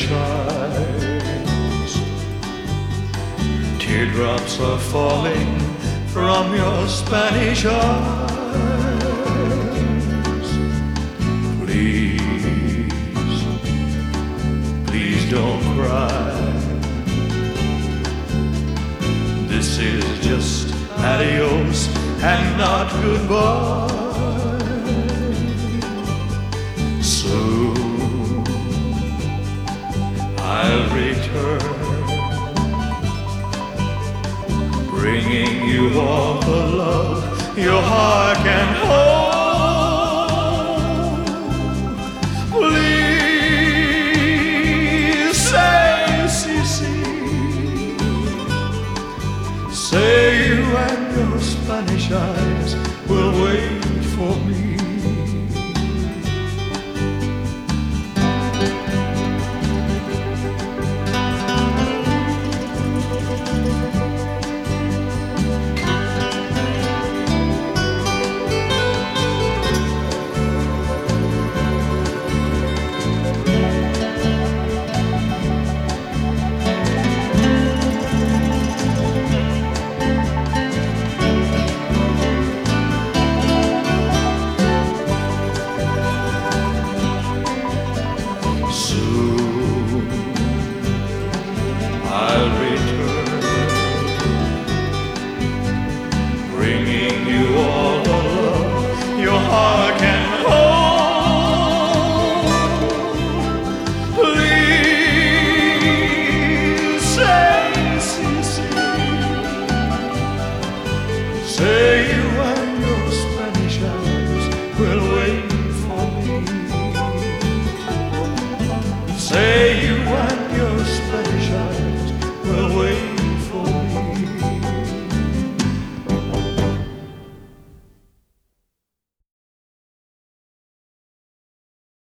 Spanish eyes. Teardrops are falling from your Spanish eyes. Please, please don't cry. This is just adios and not goodbye. Soon I'll return, bringing you all the love your heart can hold. Please say, Sisi, say you and your Spanish eyes will wait for me. Soon I'll return, bringing you all the love your heart can hold. Please say, Sisi, say you and your Spanish eyes will wait for me. Say